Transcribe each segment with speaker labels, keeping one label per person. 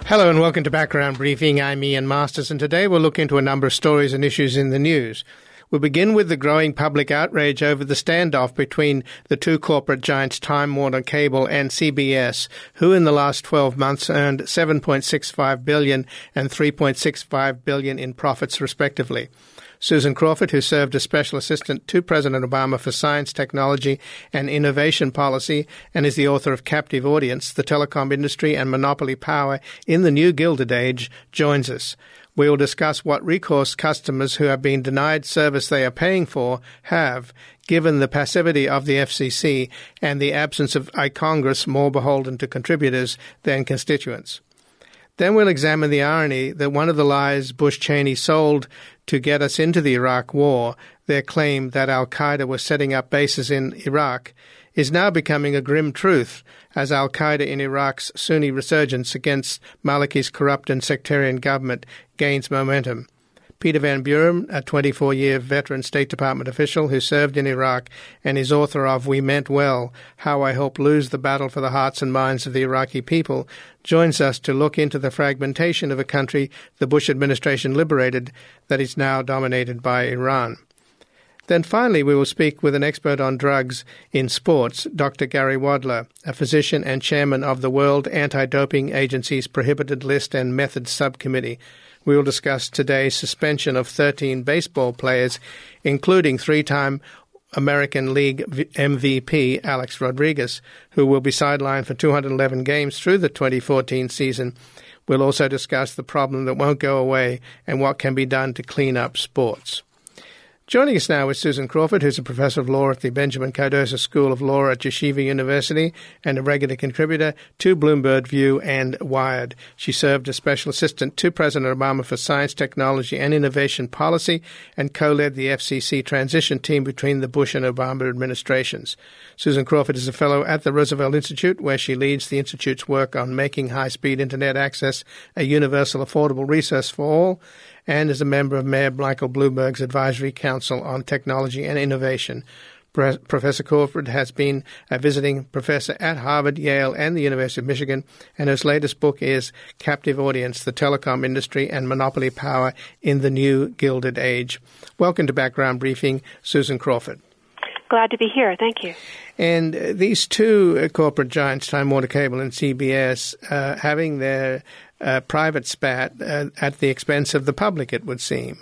Speaker 1: Hello and welcome to Background Briefing. I'm Ian Masters, and today we'll look into a number of stories and issues in the news. We'll begin with the growing public outrage over the standoff between the two corporate giants Time Warner Cable and CBS, who in the last 12 months earned $7.65 billion and $3.65 billion in profits, respectively. Susan Crawford, who served as Special Assistant to President Obama for Science, Technology and Innovation Policy and is the author of Captive Audience, The Telecom Industry and Monopoly Power in the New Gilded Age, joins us. We will discuss what recourse customers who have been denied service they are paying for have, given the passivity of the FCC and the absence of a Congress more beholden to contributors than constituents. Then we'll examine the irony that one of the lies Bush-Cheney sold to get us into the Iraq War, their claim that al-Qaeda was setting up bases in Iraq, is now becoming a grim truth as al-Qaeda in Iraq's Sunni resurgence against Maliki's corrupt and sectarian government gains momentum. Peter Van Buren, a 24-year veteran State Department official who served in Iraq and is author of We Meant Well, How I Helped Lose the Battle for the Hearts and Minds of the Iraqi People, joins us to look into the fragmentation of a country the Bush administration liberated that is now dominated by Iran. Then finally, we will speak with an expert on drugs in sports, Dr. Gary Wadler, a physician and chairman of the World Anti-Doping Agency's Prohibited List and Methods Subcommittee. We will discuss today's suspension of 13 baseball players, including three-time American League MVP Alex Rodriguez, who will be sidelined for 211 games through the 2014 season. We'll also discuss the problem that won't go away and what can be done to clean up sports. Joining us now is Susan Crawford, who's a professor of law at the Benjamin Cardozo School of Law at Yeshiva University and a regular contributor to Bloomberg View and Wired. She served as Special Assistant to President Obama for Science, Technology and Innovation Policy and co-led the FCC transition team between the Bush and Obama administrations. Susan Crawford is a fellow at the Roosevelt Institute, where she leads the Institute's work on making high-speed Internet access a universal, affordable resource for all, and is a member of Mayor Michael Bloomberg's Advisory Council on Technology and Innovation. Professor Crawford has been a visiting professor at Harvard, Yale, and the University of Michigan, and his latest book is Captive Audience, The Telecom Industry and Monopoly Power in the New Gilded Age. Welcome to Background Briefing, Susan Crawford.
Speaker 2: Glad to be here. Thank you.
Speaker 1: And these two corporate giants, Time Warner Cable and CBS, having their private spat at the expense of the public, it would seem.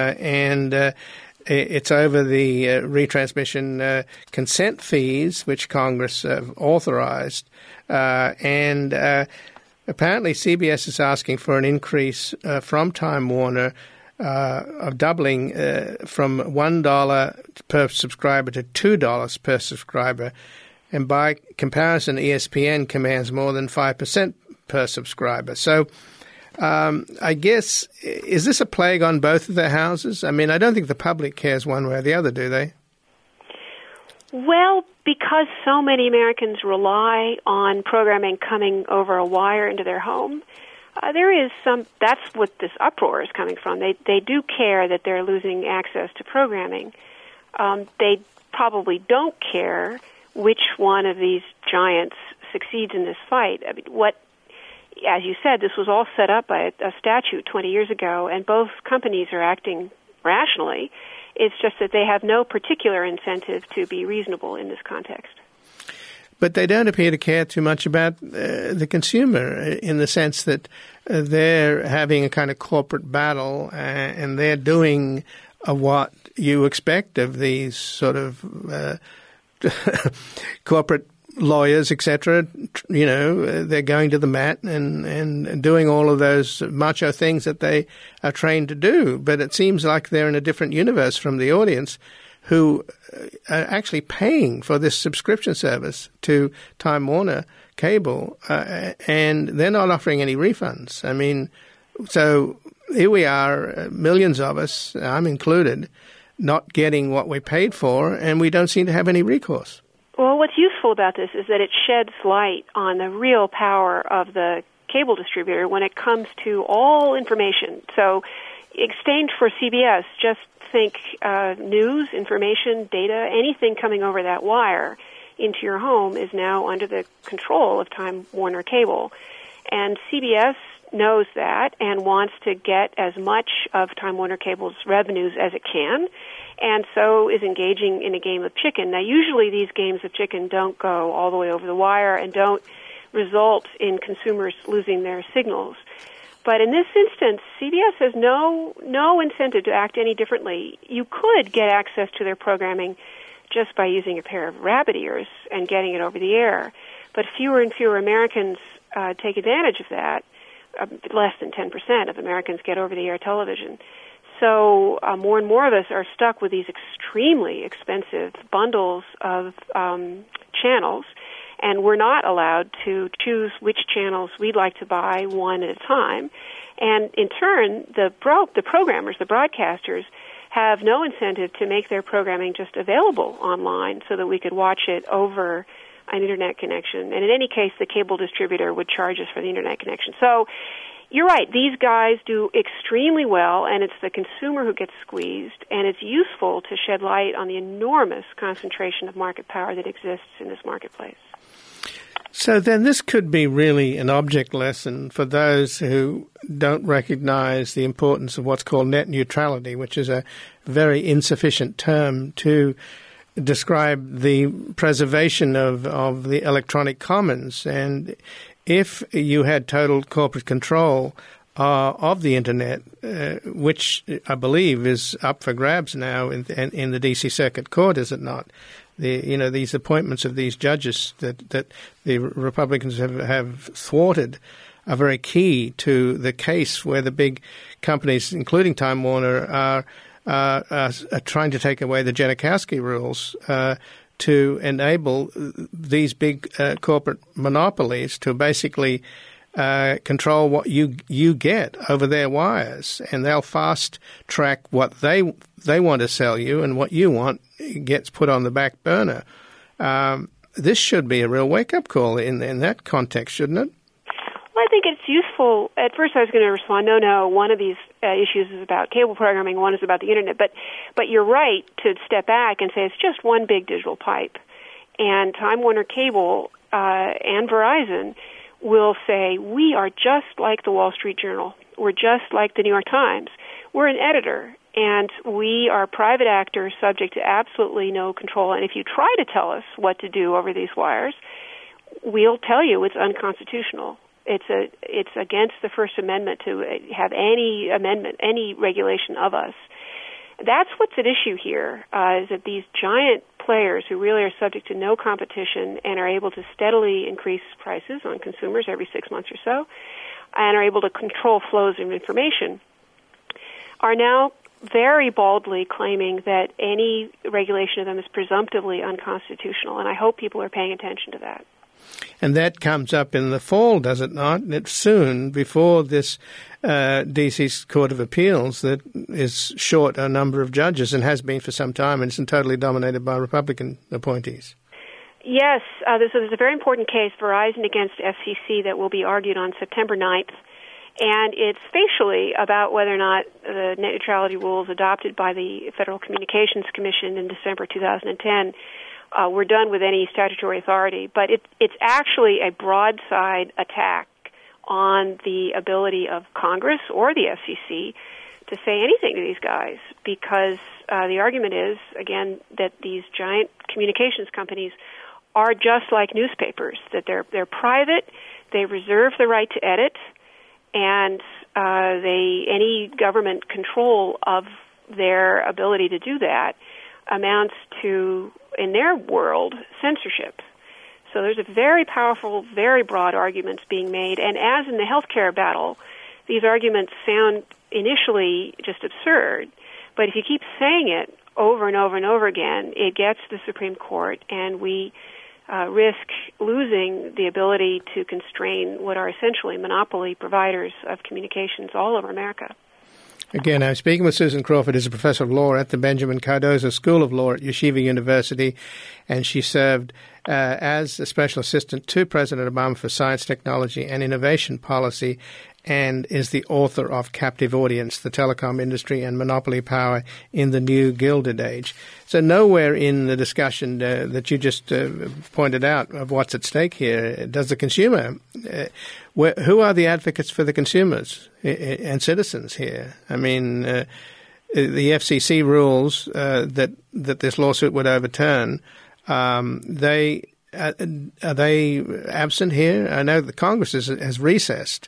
Speaker 1: It's over the retransmission consent fees, which Congress authorized. And apparently CBS is asking for an increase from Time Warner of doubling from $1 per subscriber to $2 per subscriber. And by comparison, ESPN commands more than 5% per subscriber. So I guess, is this a plague on both of their houses? I mean, I don't think the public cares one way or the other, do they?
Speaker 2: Well, because so many Americans rely on programming coming over a wire into their home, there is that's what this uproar is coming from. They do care that they're losing access to programming. They probably don't care which one of these giants succeeds in this fight. I mean, as you said, this was all set up by a statute 20 years ago, and both companies are acting rationally. It's just that they have no particular incentive to be reasonable in this context.
Speaker 1: But they don't appear to care too much about the consumer in the sense that they're having a kind of corporate battle and they're doing what you expect of these sort of corporate lawyers, etc. You know, they're going to the mat and doing all of those macho things that they are trained to do. But it seems like they're in a different universe from the audience, who are actually paying for this subscription service to Time Warner Cable, and they're not offering any refunds. I mean, so here we are, millions of us, I'm included, not getting what we paid for, and we don't seem to have any recourse.
Speaker 2: Well, what's useful about this is that it sheds light on the real power of the cable distributor when it comes to all information. So, exchange for CBS, just think news, information, data, anything coming over that wire into your home is now under the control of Time Warner Cable. And CBS knows that and wants to get as much of Time Warner Cable's revenues as it can, and so is engaging in a game of chicken. Now, usually these games of chicken don't go all the way over the wire and don't result in consumers losing their signals. But in this instance, CBS has no incentive to act any differently. You could get access to their programming just by using a pair of rabbit ears and getting it over the air. But fewer and fewer Americans take advantage of that. Less than 10% of Americans get over-the-air television. So more and more of us are stuck with these extremely expensive bundles of channels, and we're not allowed to choose which channels we'd like to buy one at a time. And in turn, the programmers, the broadcasters, have no incentive to make their programming just available online so that we could watch it over an Internet connection. And in any case, the cable distributor would charge us for the Internet connection. So you're right. These guys do extremely well, and it's the consumer who gets squeezed, and it's useful to shed light on the enormous concentration of market power that exists in this marketplace.
Speaker 1: So then this could be really an object lesson for those who don't recognize the importance of what's called net neutrality, which is a very insufficient term to describe the preservation of the electronic commons. And if you had total corporate control of the Internet, which I believe is up for grabs now in the D.C. Circuit Court, is it not? These appointments of these judges that the Republicans have thwarted are very key to the case where the big companies, including Time Warner, are trying to take away the Janikowski rules to enable these big corporate monopolies to basically control what you get over their wires, and they'll fast track what they want to sell you, and what you want gets put on the back burner. This should be a real wake-up call in that context, shouldn't it?
Speaker 2: Well, I think it's useful. At first I was going to respond, no, one of these issues is about cable programming, one is about the Internet. But you're right to step back and say it's just one big digital pipe. And Time Warner Cable and Verizon will say, we are just like the Wall Street Journal. We're just like the New York Times. We're an editor, and we are private actors subject to absolutely no control. And if you try to tell us what to do over these wires, we'll tell you it's unconstitutional. It's against the First Amendment to have any regulation of us. That's what's at issue here, is that these giant players who really are subject to no competition and are able to steadily increase prices on consumers every 6 months or so, and are able to control flows of information, are now very baldly claiming that any regulation of them is presumptively unconstitutional, and I hope people are paying attention to that.
Speaker 1: And that comes up in the fall, does it not? It's soon, before this D.C. Court of Appeals that is short a number of judges and has been for some time, and it's totally dominated by Republican appointees. Yes,
Speaker 2: there's a very important case, Verizon against FCC, that will be argued on September 9th. And it's facially about whether or not the net neutrality rules adopted by the Federal Communications Commission in December 2010 were done with any statutory authority. But it's actually a broadside attack on the ability of Congress or the FCC to say anything to these guys, because the argument is, again, that these giant communications companies are just like newspapers, that they're private, they reserve the right to edit, and any government control of their ability to do that amounts to, in their world, censorship. So there's a very powerful, very broad arguments being made, and as in the healthcare battle, these arguments sound initially just absurd, but if you keep saying it over and over and over again, it gets to the Supreme Court, and we risk losing the ability to constrain what are essentially monopoly providers of communications all over America.
Speaker 1: Again, I'm speaking with Susan Crawford, who's a professor of law at the Benjamin Cardozo School of Law at Yeshiva University, and she served as a special assistant to President Obama for Science, Technology and Innovation Policy, and is the author of Captive Audience, the Telecom Industry and Monopoly Power in the New Gilded Age. So nowhere in the discussion that you just pointed out of what's at stake here does the consumer, who are the advocates for the consumers and citizens here? I mean, the FCC rules that this lawsuit would overturn, are they absent here? I know the Congress has recessed.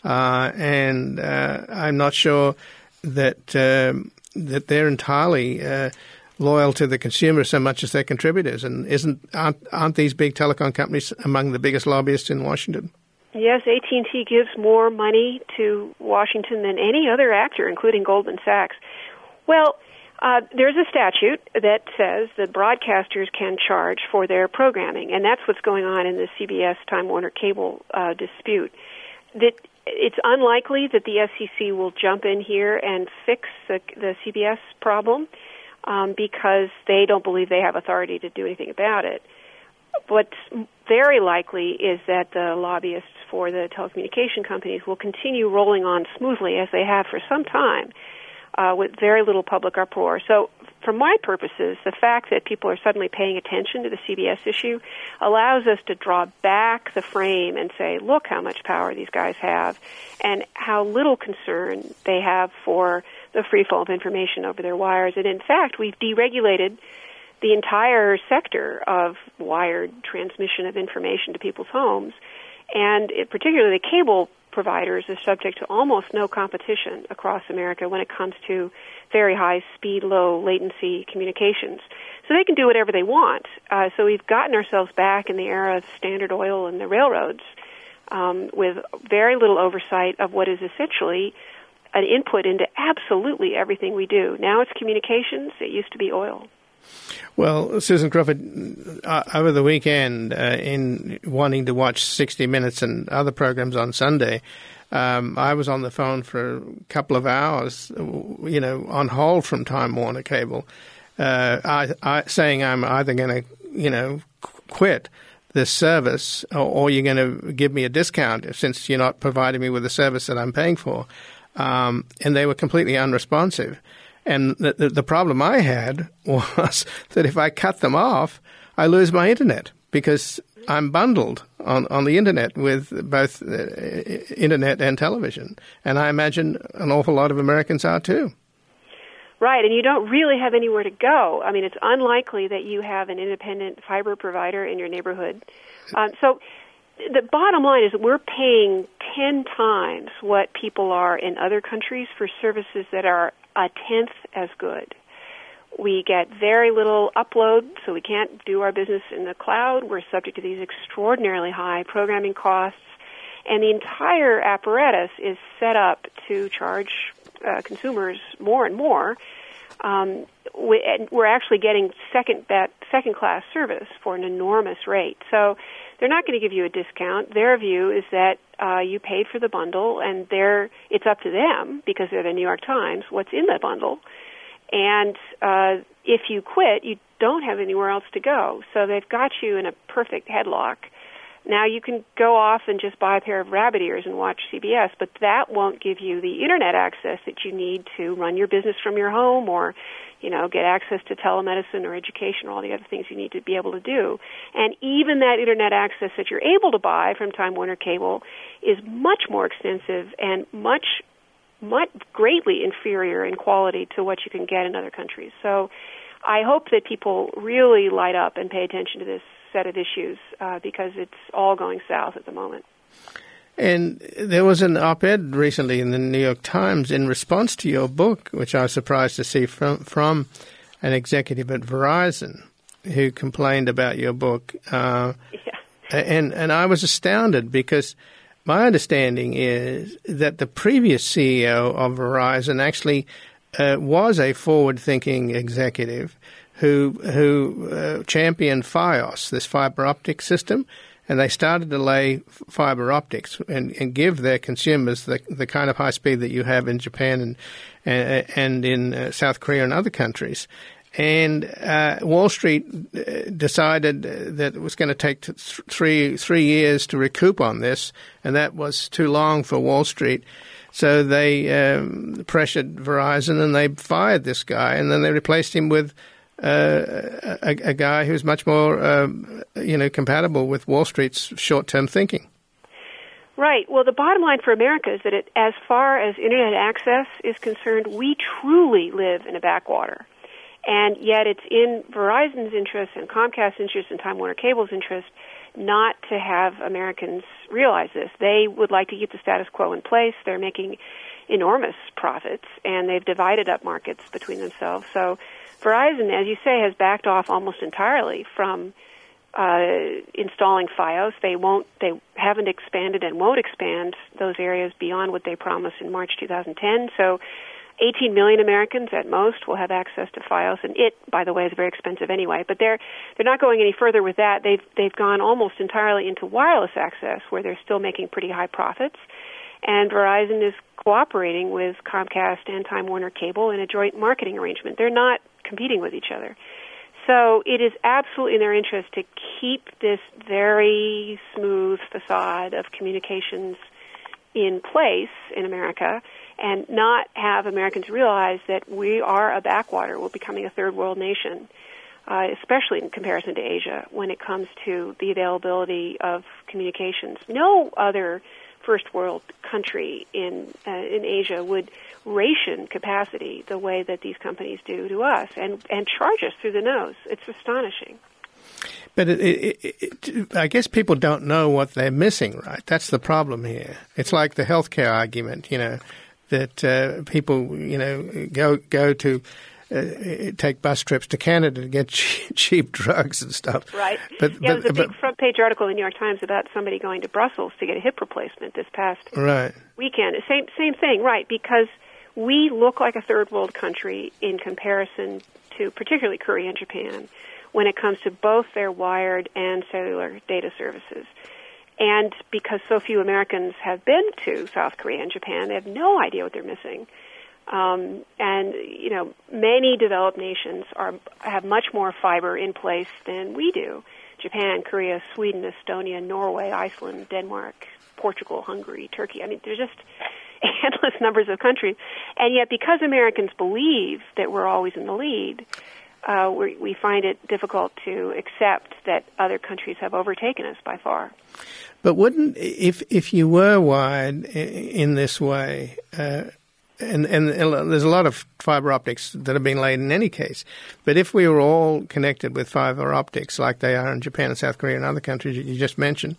Speaker 1: And I'm not sure that they're entirely loyal to the consumer so much as their contributors. And aren't these big telecom companies among the biggest lobbyists in Washington?
Speaker 2: Yes, AT&T gives more money to Washington than any other actor, including Goldman Sachs. Well, there's a statute that says that broadcasters can charge for their programming, and that's what's going on in the CBS Time Warner Cable dispute. It's unlikely that the FCC will jump in here and fix the CBS problem because they don't believe they have authority to do anything about it. What's very likely is that the lobbyists for the telecommunication companies will continue rolling on smoothly as they have for some time with very little public uproar. So for my purposes, the fact that people are suddenly paying attention to the CBS issue allows us to draw back the frame and say, look how much power these guys have and how little concern they have for the free flow of information over their wires. And in fact, we've deregulated the entire sector of wired transmission of information to people's homes, and particularly the cable providers are subject to almost no competition across America when it comes to very high speed, low latency communications. So they can do whatever they want. So we've gotten ourselves back in the era of Standard Oil and the railroads with very little oversight of what is essentially an input into absolutely everything we do. Now it's communications. It used to be oil.
Speaker 1: Well, Susan Crawford, over the weekend, in wanting to watch 60 Minutes and other programs on Sunday, I was on the phone for a couple of hours, on hold from Time Warner Cable, saying I'm either going to, quit this service or you're going to give me a discount since you're not providing me with the service that I'm paying for. And they were completely unresponsive. And the problem I had was that if I cut them off, I lose my internet because I'm bundled on the internet with both internet and television. And I imagine an awful lot of Americans are too.
Speaker 2: Right, and you don't really have anywhere to go. I mean, it's unlikely that you have an independent fiber provider in your neighborhood. So the bottom line is that we're paying 10 times what people are in other countries for services that are a tenth as good. We get very little upload, so we can't do our business in the cloud. We're subject to these extraordinarily high programming costs, and the entire apparatus is set up to charge consumers more and more. We're actually getting second-class service for an enormous rate. So they're not going to give you a discount. Their view is that you paid for the bundle, and it's up to them, because they're the New York Times, what's in the bundle. And if you quit, you don't have anywhere else to go. So they've got you in a perfect headlock. Now you can go off and just buy a pair of rabbit ears and watch CBS, but that won't give you the internet access that you need to run your business from your home or, get access to telemedicine or education or all the other things you need to be able to do. And even that internet access that you're able to buy from Time Warner Cable is much more extensive and much greatly inferior in quality to what you can get in other countries. So I hope that people really light up and pay attention to this set of issues because it's all going south at the moment.
Speaker 1: And there was an op-ed recently in the New York Times in response to your book, which I was surprised to see from an executive at Verizon who complained about your book. And I was astounded because my understanding is that the previous CEO of Verizon actually was a forward-thinking executive who championed Fios, this fiber optic system, and they started to lay fiber optics and give their consumers the kind of high speed that you have in Japan and in South Korea and other countries. And Wall Street decided that it was going to take three years to recoup on this, and that was too long for Wall Street. So they pressured Verizon, and they fired this guy, and then they replaced him with a guy who's much more, compatible with Wall Street's short-term thinking.
Speaker 2: Right. Well, the bottom line for America is that as far as Internet access is concerned, we truly live in a backwater. And yet it's in Verizon's interest and Comcast's interest and Time Warner Cable's interest not to have Americans realize this. They would like to keep the status quo in place. They're making enormous profits, and they've divided up markets between themselves. So Verizon, as you say, has backed off almost entirely from installing Fios. They haven't expanded and won't expand those areas beyond what they promised in March 2010. So 18 million Americans at most will have access to Fios, and it, by the way, is very expensive anyway. But they're not going any further with that. They've gone almost entirely into wireless access, where they're still making pretty high profits. And Verizon is cooperating with Comcast and Time Warner Cable in a joint marketing arrangement. They're not competing with each other. So it is absolutely in their interest to keep this very smooth facade of communications in place in America and not have Americans realize that we are a backwater. We're becoming a third world nation, especially in comparison to Asia when it comes to the availability of communications. No other first world country in Asia would ration capacity the way that these companies do to us and charge us through the nose. It's astonishing.
Speaker 1: But I guess people don't know what they're missing, right? That's the problem here. It's like the healthcare argument, that people, go to take bus trips to Canada to get cheap drugs and stuff.
Speaker 2: Right. There's a big front-page article in the New York Times about somebody going to Brussels to get a hip replacement this past weekend. Same thing, right, because we look like a third-world country in comparison to particularly Korea and Japan when it comes to both their wired and cellular data services. And because so few Americans have been to South Korea and Japan, they have no idea what they're missing. Many developed nations have much more fiber in place than we do. Japan, Korea, Sweden, Estonia, Norway, Iceland, Denmark, Portugal, Hungary, Turkey. I mean, there's just endless numbers of countries. And yet, because Americans believe that we're always in the lead, we find it difficult to accept that other countries have overtaken us by far.
Speaker 1: But wouldn't, if you were wired in this way, and there's a lot of fiber optics that have been laid in any case, but if we were all connected with fiber optics like they are in Japan and South Korea and other countries you just mentioned,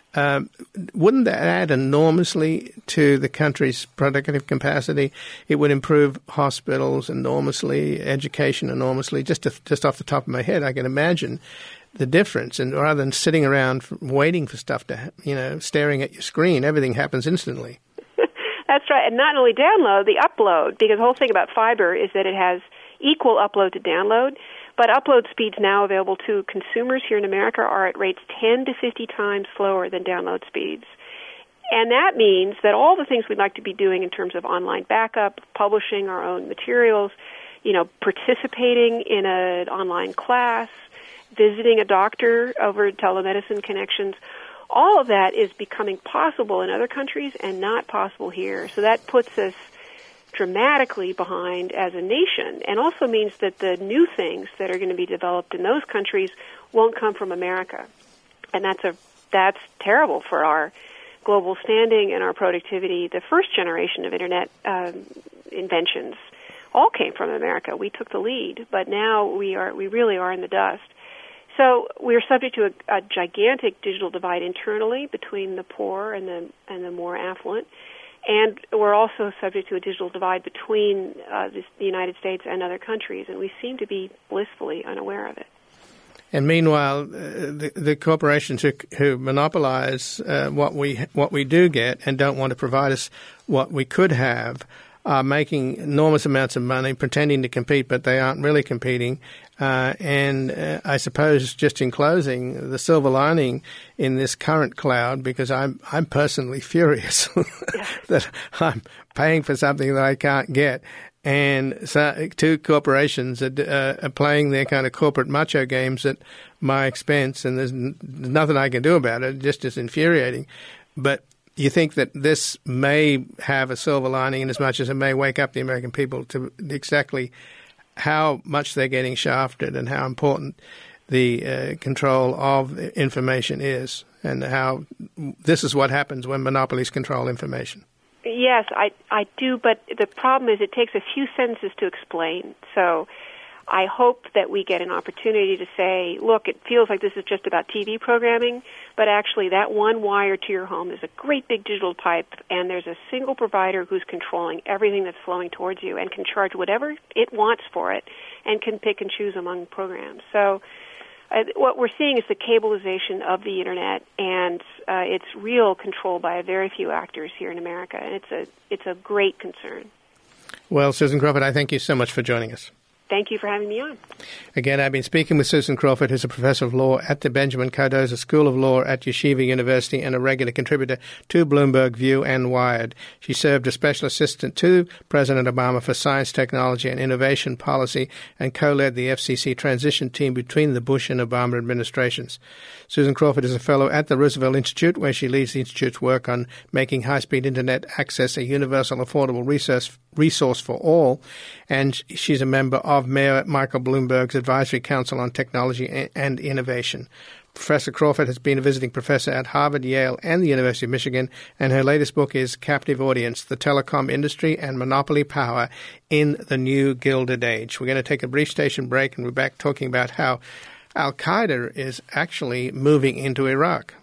Speaker 1: wouldn't that add enormously to the country's productive capacity? It would improve hospitals enormously, education enormously. Just off the top of my head, I can imagine the difference. And rather than sitting around waiting for stuff to, staring at your screen, everything happens instantly.
Speaker 2: That's right. And not only download, the upload, because the whole thing about fiber is that it has equal upload to download. But upload speeds now available to consumers here in America are at rates 10 to 50 times slower than download speeds. And that means that all the things we'd like to be doing in terms of online backup, publishing our own materials, participating in an online class, visiting a doctor over telemedicine connections, all of that is becoming possible in other countries and not possible here. So that puts us dramatically behind as a nation, and also means that the new things that are going to be developed in those countries won't come from America. And that's terrible for our global standing and our productivity. The first generation of Internet inventions all came from America. We took the lead, but now we really are in the dust. So we're subject to a gigantic digital divide internally between the poor and the more affluent. And we're also subject to a digital divide between the United States and other countries, and we seem to be blissfully unaware of it.
Speaker 1: And meanwhile, the corporations who monopolize what we do get and don't want to provide us what we could have are making enormous amounts of money, pretending to compete, but they aren't really competing. And I suppose, just in closing, the silver lining in this current cloud, because I'm personally furious that I'm paying for something that I can't get, And so two corporations are playing their kind of corporate macho games at my expense, and there's nothing I can do about it. It just is infuriating. But you think that this may have a silver lining in as much as it may wake up the American people to exactly how much they're getting shafted and how important the control of information is, and how this is what happens when monopolies control information.
Speaker 2: Yes, I do, but the problem is it takes a few sentences to explain. So I hope that we get an opportunity to say, look, it feels like this is just about TV programming, but actually that one wire to your home is a great big digital pipe, and there's a single provider who's controlling everything that's flowing towards you and can charge whatever it wants for it and can pick and choose among programs. So what we're seeing is the cableization of the Internet, and it's real control by a very few actors here in America, and it's a great concern.
Speaker 1: Well, Susan Crawford, I thank you so much for joining us.
Speaker 2: Thank you for having me on.
Speaker 1: Again, I've been speaking with Susan Crawford, who's a professor of law at the Benjamin Cardozo School of Law at Yeshiva University and a regular contributor to Bloomberg View and Wired. She served as special assistant to President Obama for science, technology, and innovation policy and co-led the FCC transition team between the Bush and Obama administrations. Susan Crawford is a fellow at the Roosevelt Institute, where she leads the Institute's work on making high-speed Internet access a universal, affordable resource for all, and she's a member of Mayor Michael Bloomberg's Advisory Council on Technology and Innovation. Professor Crawford has been a visiting professor at Harvard, Yale, and the University of Michigan, and her latest book is Captive Audience, The Telecom Industry and Monopoly Power in the New Gilded Age. We're going to take a brief station break, and we're back talking about how Al-Qaeda is actually moving into Iraq.